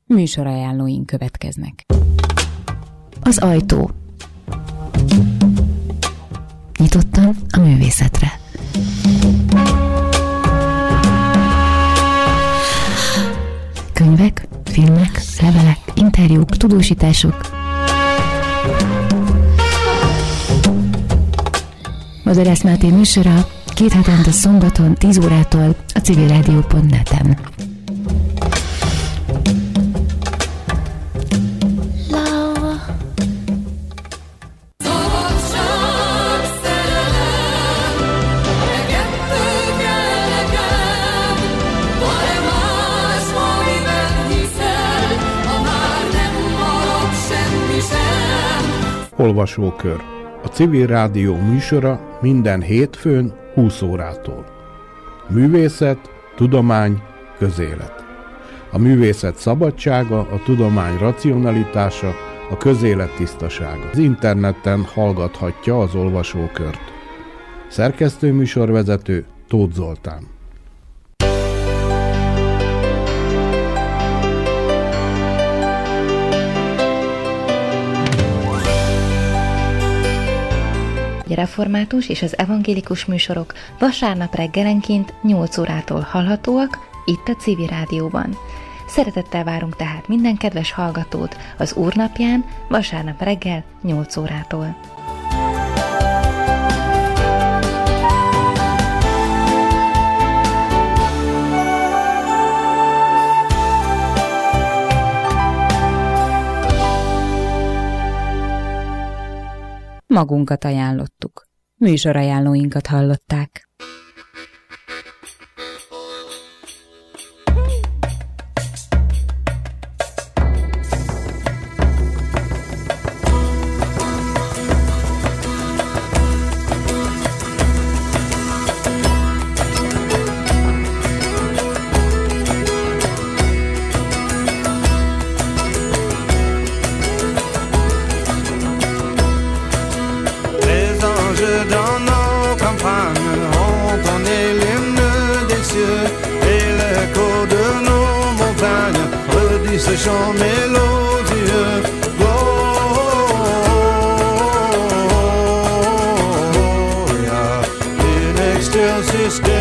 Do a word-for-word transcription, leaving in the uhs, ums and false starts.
Műsorajánlóink következnek. Az ajtó. Nyitottan a művészetre. Könyvek, filmek, levelek, interjúk, tudósítások. Bozorász Máté műsora két hetente szombaton tíz órától a civilrádió pont net-en. Olvasókör. A Civil Rádió műsora minden hétfőn húsz órától. Művészet, tudomány, közélet. A művészet szabadsága, a tudomány racionalitása, a közélet tisztasága. Az interneten hallgathatja az olvasókört. Szerkesztő műsorvezető Tóth Zoltán. Református és az evangélikus műsorok vasárnap reggelenként nyolc órától hallhatóak itt a Civil Rádióban. Szeretettel várunk tehát minden kedves hallgatót az Úrnapján vasárnap reggel nyolc órától. Magunkat ajánlottuk. Műsorajánlóinkat hallották. Ce chant mélodieux, Gloria in excelsis Deo.